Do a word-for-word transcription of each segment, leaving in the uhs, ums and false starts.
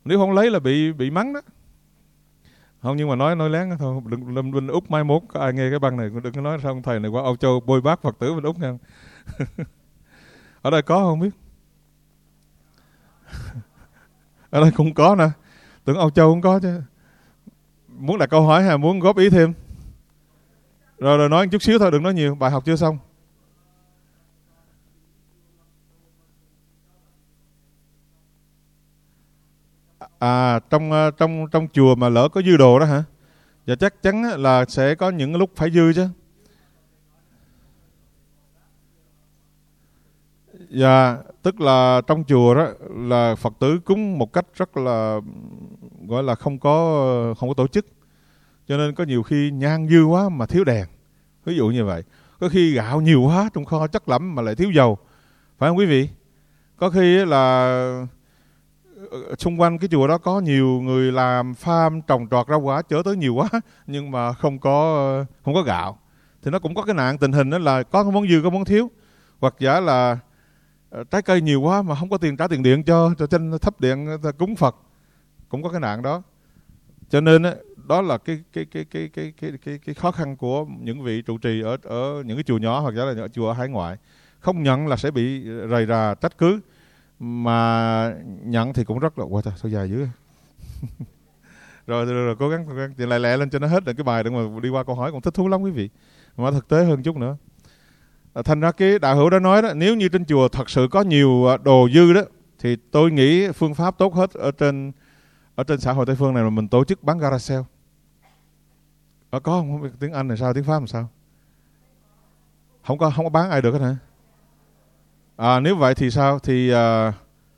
Nếu không lấy là bị bị mắng đó. Không, nhưng mà nói nói lén thôi, đừng đừng bên Úc mai mốt có ai nghe cái băng này đừng có nói sao thầy này qua Âu Châu bôi bác Phật tử bên Úc nha. Ở đây có không biết. Ở đây cũng có nè. Tưởng Âu Châu cũng có chứ. Muốn đặt câu hỏi hay muốn góp ý thêm? Rồi rồi nói một chút xíu thôi, đừng nói nhiều, bài học chưa xong. À, trong trong trong chùa mà lỡ có dư đồ đó hả? Dạ chắc chắn là sẽ có những lúc phải dư chứ. Dạ, tức là trong chùa đó là Phật tử cúng một cách rất là gọi là không có không có tổ chức. Cho nên có nhiều khi nhang dư quá mà thiếu đèn. Ví dụ như vậy. Có khi gạo nhiều quá trong kho chất lắm mà lại thiếu dầu. Phải không quý vị? Có khi là xung quanh cái chùa đó có nhiều người làm farm trồng trọt rau quả chở tới nhiều quá nhưng mà không có không có gạo. Thì nó cũng có cái nạn tình hình đó là có món dư có món thiếu. Hoặc giả là trái cây nhiều quá mà không có tiền trả tiền điện cho cho trên thắp điện cúng Phật. Cũng có cái nạn đó. Cho nên đó là cái cái cái cái cái cái cái cái khó khăn của những vị trụ trì ở ở những cái chùa nhỏ hoặc者là chùa ở hải ngoại. Không nhận là sẽ bị rầy rà trách cứ, mà nhận thì cũng rất là, wow, sao dài dữ. rồi, rồi rồi cố gắng cố gắng lại lẹ lên cho nó hết được cái bài để mà đi qua câu hỏi, cũng thích thú lắm quý vị. Mà thực tế hơn chút nữa. Thành ra cái đạo hữu đã nói đó, nếu như trên chùa thật sự có nhiều đồ dư đó thì tôi nghĩ phương pháp tốt hết ở trên ở trên xã hội Tây Phương này là mình tổ chức bán garage sale. Ở có không? Không biết tiếng Anh là sao, tiếng Pháp làm sao? Không có không có bán ai được hết hả? À, nếu vậy thì sao? Thì uh,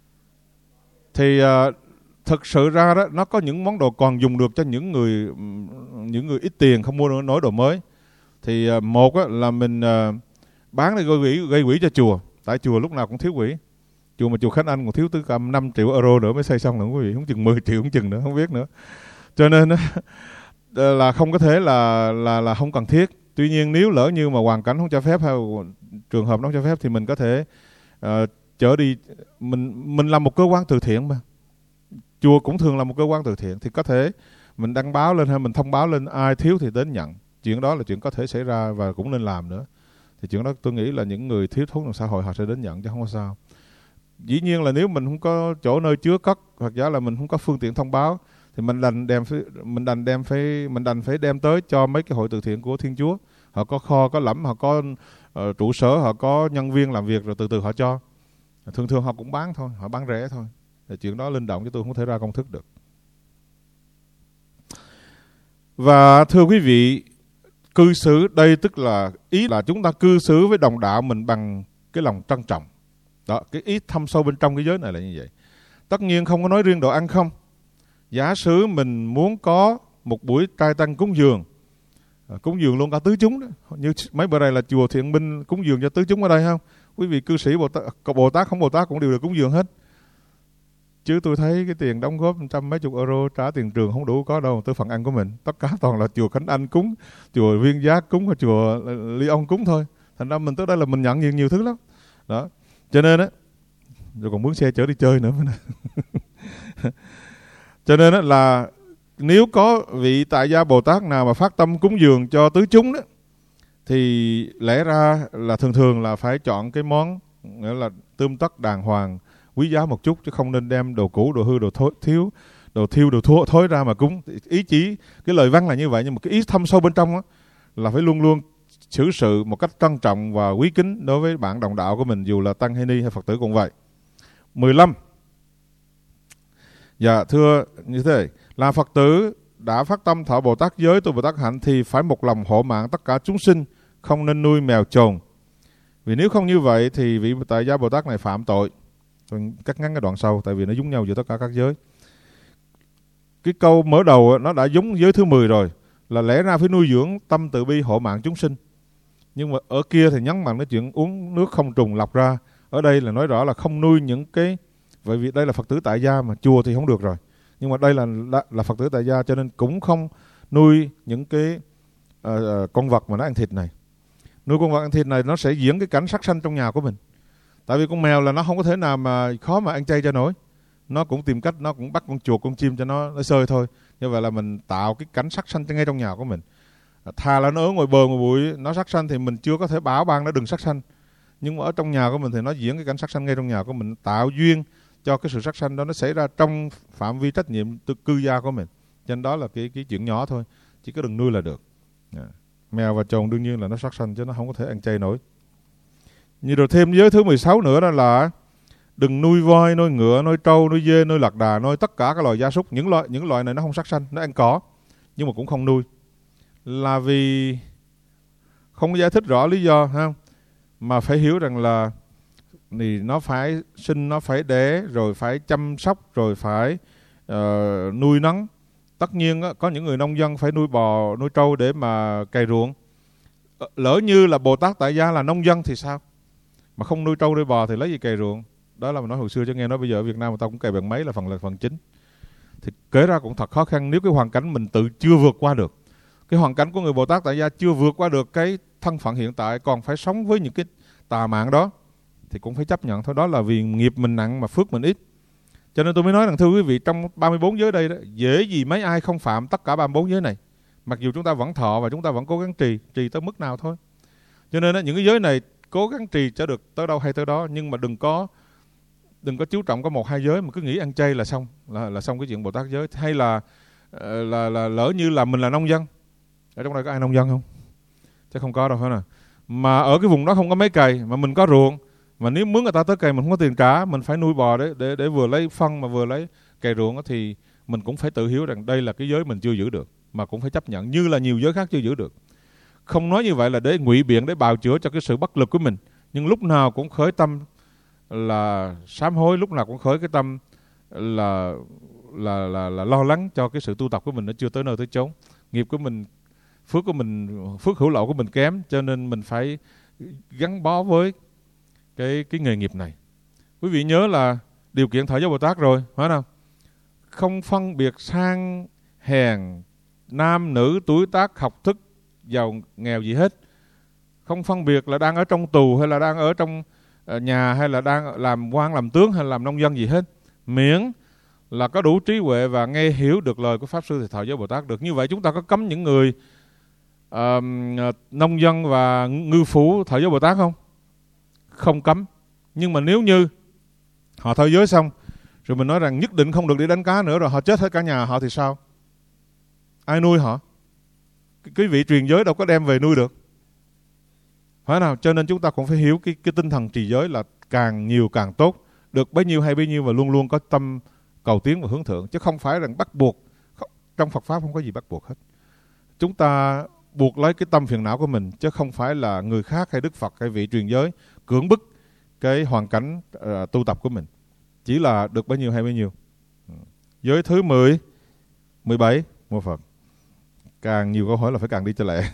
thì uh, thực sự ra đó nó có những món đồ còn dùng được cho những người những người ít tiền không mua nổi đồ mới. Thì uh, một á, là mình uh, bán để gây quỹ gây quỹ cho chùa, tại chùa lúc nào cũng thiếu quỹ. Chùa mà chùa Khánh Anh còn thiếu tới cả năm triệu euro nữa mới xây xong nữa quý vị, không chừng mười triệu không chừng nữa, không biết nữa. Cho nên là không có thể là là là không cần thiết. Tuy nhiên nếu lỡ như mà hoàn cảnh không cho phép hay trường hợp nó không cho phép thì mình có thể uh, chở đi. Mình mình làm một cơ quan từ thiện mà. Chùa cũng thường là một cơ quan từ thiện thì có thể mình đăng báo lên hay mình thông báo lên, ai thiếu thì đến nhận. Chuyện đó là chuyện có thể xảy ra và cũng nên làm nữa. Thì chuyện đó tôi nghĩ là những người thiếu thốn trong xã hội họ sẽ đến nhận chứ không có sao. Dĩ nhiên là nếu mình không có chỗ nơi chứa cất hoặc giả là mình không có phương tiện thông báo thì mình đành đem mình đành đem phải mình đành phải đem tới cho mấy cái hội từ thiện của Thiên Chúa. Họ có kho, có lẫm, họ có uh, trụ sở, họ có nhân viên làm việc rồi từ từ họ cho. Thường thường họ cũng bán thôi, họ bán rẻ thôi. Thì chuyện đó linh động chứ tôi không thể ra công thức được. Và thưa quý vị, cư xử đây tức là ý là chúng ta cư xử với đồng đạo mình bằng cái lòng trân trọng. Đó, cái ý thâm sâu bên trong cái giới này là như vậy. Tất nhiên không có nói riêng đồ ăn không. Giả sử mình muốn có một buổi trai tăng cúng dường, cúng dường luôn cả tứ chúng đó. Như mấy bữa này là chùa Thiện Minh cúng dường cho tứ chúng ở đây không? Quý vị cư sĩ Bồ Tát, Bồ Tát không Bồ Tát cũng đều được cúng dường hết. Chứ tôi thấy cái tiền đóng góp trăm mấy chục euro trả tiền trường không đủ có đâu tới phần ăn của mình. Tất cả toàn là chùa Khánh Anh cúng, chùa Viên Giác cúng, và chùa Lyon cúng thôi. Thành ra mình tới đây là mình nhận nhiều nhiều thứ lắm. Đó. Cho nên á, rồi còn mướn xe chở đi chơi nữa. Cho nên á là nếu có vị tại gia Bồ Tát nào mà phát tâm cúng dường cho tứ chúng đó, thì lẽ ra là thường thường là phải chọn cái món nghĩa là tươm tất đàng hoàng, quý giá một chút, chứ không nên đem đồ cũ, đồ hư, đồ thối, thiếu, đồ thiêu, đồ thối, thối ra mà cúng. Ý chỉ cái lời văn là như vậy, nhưng mà cái ý thâm sâu bên trong đó, là phải luôn luôn xử sự một cách trân trọng và quý kính đối với bạn đồng đạo của mình, dù là tăng hay ni hay Phật tử cũng vậy. mười lăm. Dạ thưa như thế, là Phật tử đã phát tâm thọ Bồ Tát giới tu Bồ Tát hạnh thì phải một lòng hộ mạng tất cả chúng sinh, không nên nuôi mèo chồn. Vì nếu không như vậy thì vị tại gia Bồ Tát này phạm tội. Tôi cắt ngắn cái đoạn sau tại vì nó giống nhau giữa tất cả các giới. Cái câu mở đầu nó đã giống giới thứ mười rồi, là lẽ ra phải nuôi dưỡng tâm từ bi hộ mạng chúng sinh. Nhưng mà ở kia thì nhấn mạnh cái chuyện uống nước không trùng lọc ra. Ở đây là nói rõ là không nuôi những cái, bởi vì đây là Phật tử tại gia mà, chùa thì không được rồi. Nhưng mà đây là là, là Phật tử tại gia cho nên cũng không nuôi những cái uh, con vật mà nó ăn thịt này. Nuôi con vật ăn thịt này nó sẽ diễn cái cảnh sát sanh trong nhà của mình. Tại vì con mèo là nó không có thể nào mà khó mà ăn chay cho nổi. nó cũng tìm cách, nó cũng bắt con chuột con chim cho nó nó sơi thôi. Như vậy là mình tạo cái cảnh sắc xanh ngay trong nhà của mình. Thà là nó ở ngoài bờ ngoài bụi nó sắc xanh thì mình chưa có thể bảo ban nó đừng sắc xanh, nhưng mà ở trong nhà của mình thì nó diễn cái cảnh sắc xanh ngay trong nhà của mình, tạo duyên cho cái sự sắc xanh đó nó xảy ra trong phạm vi trách nhiệm từ cư gia của mình. Cho nên đó là cái cái chuyện nhỏ thôi, chỉ có đừng nuôi là được. Yeah. Mèo và trồn đương nhiên là nó sắc xanh chứ nó không có thể ăn chay nổi. Như rồi thêm giới thứ mười sáu nữa đó là đừng nuôi voi, nuôi ngựa, nuôi trâu, nuôi dê, nuôi lạc đà, nuôi tất cả các loài gia súc. Những loài những loài này nó không sắc xanh, nó ăn cỏ nhưng mà cũng không nuôi, là vì không có giải thích rõ lý do ha. Mà phải hiểu rằng là thì nó phải sinh, nó phải đẻ, rồi phải chăm sóc, rồi phải uh, nuôi nấng. Tất nhiên á, có những người nông dân phải nuôi bò, nuôi trâu để mà cày ruộng. Lỡ như là Bồ Tát Tại Gia là nông dân thì sao? Mà không nuôi trâu nuôi bò thì lấy gì cày ruộng? Đó là mình nói hồi xưa, chứ nghe nói bây giờ ở Việt Nam người ta cũng cày bằng máy là phần là phần chính. Thì kể ra cũng thật khó khăn nếu cái hoàn cảnh mình tự chưa vượt qua được. Cái hoàn cảnh của người Bồ Tát Tại Gia chưa vượt qua được cái thân phận hiện tại, còn phải sống với những cái tà mạng đó thì cũng phải chấp nhận thôi. Đó là vì nghiệp mình nặng mà phước mình ít. Cho nên tôi mới nói rằng thưa quý vị, trong ba mươi bốn giới đây đó, dễ gì mấy ai không phạm tất cả ba mươi bốn giới này. Mặc dù chúng ta vẫn thọ và chúng ta vẫn cố gắng trì, trì tới mức nào thôi. Cho nên đó, những cái giới này cố gắng trì cho được tới đâu hay tới đó, nhưng mà đừng có đừng có chú trọng có một hai giới mà cứ nghĩ ăn chay là xong, là là xong cái chuyện Bồ Tát giới. Hay là là là lỡ như là mình là nông dân, ở trong đây có ai nông dân không? Chắc không có đâu phải nào. Mà ở cái vùng đó không có máy cày mà mình có ruộng, mà nếu mướn người ta tới cày mình không có tiền trả, mình phải nuôi bò để để để vừa lấy phân mà vừa lấy cày ruộng, thì mình cũng phải tự hiểu rằng đây là cái giới mình chưa giữ được, mà cũng phải chấp nhận như là nhiều giới khác chưa giữ được. Không nói như vậy là để ngụy biện, để bào chữa cho cái sự bất lực của mình, nhưng lúc nào cũng khởi tâm là sám hối, lúc nào cũng khởi cái tâm là là là, là lo lắng cho cái sự tu tập của mình nó chưa tới nơi tới chốn. Nghiệp của mình, phước của mình, phước hữu lậu của mình kém, cho nên mình phải gắn bó với cái cái nghề nghiệp này. Quý vị nhớ là điều kiện thọ giới Bồ Tát rồi, phải không? Không phân biệt sang hèn, nam nữ, tuổi tác, học thức, giàu nghèo gì hết. Không phân biệt là đang ở trong tù hay là đang ở trong nhà, hay là đang làm quan làm tướng hay là làm nông dân gì hết. Miễn là có đủ trí huệ và nghe hiểu được lời của Pháp Sư thì thọ giới Bồ Tát được. Như vậy chúng ta có cấm những người uh, nông dân và ngư phủ thọ giới Bồ Tát không? Không cấm. Nhưng mà nếu như họ thọ giới xong rồi mình nói rằng nhất định không được đi đánh cá nữa, rồi họ chết hết cả nhà họ thì sao? Ai nuôi họ? Cái vị truyền giới đâu có đem về nuôi được, phải nào? Cho nên chúng ta cũng phải hiểu cái, cái tinh thần trì giới là càng nhiều càng tốt, được bấy nhiêu hay bấy nhiêu, và luôn luôn có tâm cầu tiến và hướng thượng, chứ không phải rằng bắt buộc. Trong Phật Pháp không có gì bắt buộc hết. Chúng ta buộc lấy cái tâm phiền não của mình, chứ không phải là người khác hay Đức Phật hay vị truyền giới cưỡng bức cái hoàn cảnh uh, tu tập của mình. Chỉ là được bấy nhiêu hay bấy nhiêu. Giới thứ mười, mười bảy, Mô Phật. Càng nhiều câu hỏi là phải càng đi cho lẹ.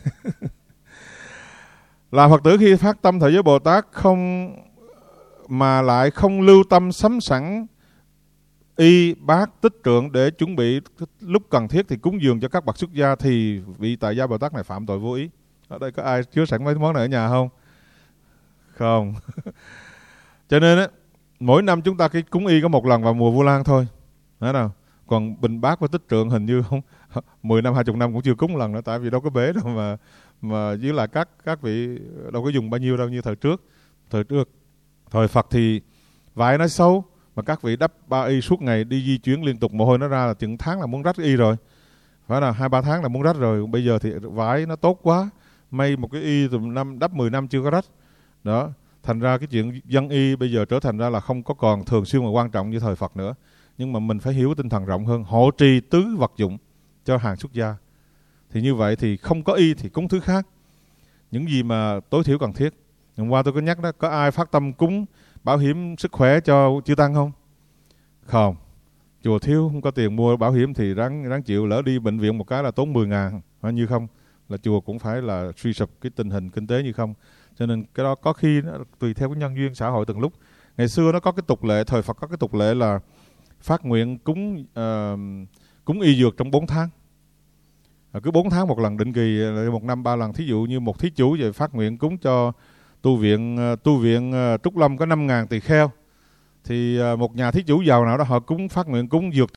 Là Phật tử khi phát tâm thọ giới Bồ Tát không mà lại không lưu tâm sắm sẵn y bát tích trượng để chuẩn bị lúc cần thiết thì cúng dường cho các bậc xuất gia, thì vị Tại Gia Bồ Tát này phạm tội vô ý. Ở đây có ai chứa sẵn mấy món này ở nhà không? Không. Cho nên á, mỗi năm chúng ta cái cúng y có một lần vào mùa Vu Lan thôi, phải nào? Còn bình bát với tích trượng hình như không mười năm, hai mươi năm cũng chưa cúng lần nữa, tại vì đâu có bể đâu mà mà với lại các các vị đâu có dùng bao nhiêu đâu như thời trước. Thời trước, thời Phật thì vải nó xấu, mà các vị đắp ba y suốt ngày, đi di chuyển liên tục, mồ hôi nó ra là chừng tháng là muốn rách y rồi, phải là hai ba tháng là muốn rách rồi. Bây giờ thì vải nó tốt quá, may một cái y từ năm đắp mười năm chưa có rách đó. Thành ra cái chuyện dân y bây giờ trở thành ra là không có còn thường xuyên và quan trọng như thời Phật nữa. Nhưng mà mình phải hiểu tinh thần rộng hơn, hộ trì tứ vật dụng cho hàng xuất gia. Thì như vậy thì không có y thì cúng thứ khác, những gì mà tối thiểu cần thiết. Hôm qua tôi có nhắc đó, có ai phát tâm cúng bảo hiểm sức khỏe cho chư tăng không? Không. Chùa thiếu không có tiền mua bảo hiểm thì ráng, ráng chịu, lỡ đi bệnh viện một cái là tốn mười ngàn, hay như không là chùa cũng phải là suy sụp cái tình hình kinh tế như không. Cho nên cái đó có khi nó tùy theo cái nhân duyên xã hội từng lúc. Ngày xưa nó có cái tục lệ, thời Phật có cái tục lệ là phát nguyện cúng uh, cúng y dược trong bốn tháng. À, cứ bốn tháng một lần định kỳ, một năm ba lần. Thí dụ như một thí chủ vậy phát nguyện cúng cho tu viện tu viện Trúc Lâm có năm ngàn tỳ kheo, thì một nhà thí chủ giàu nào đó họ cúng phát nguyện cúng dược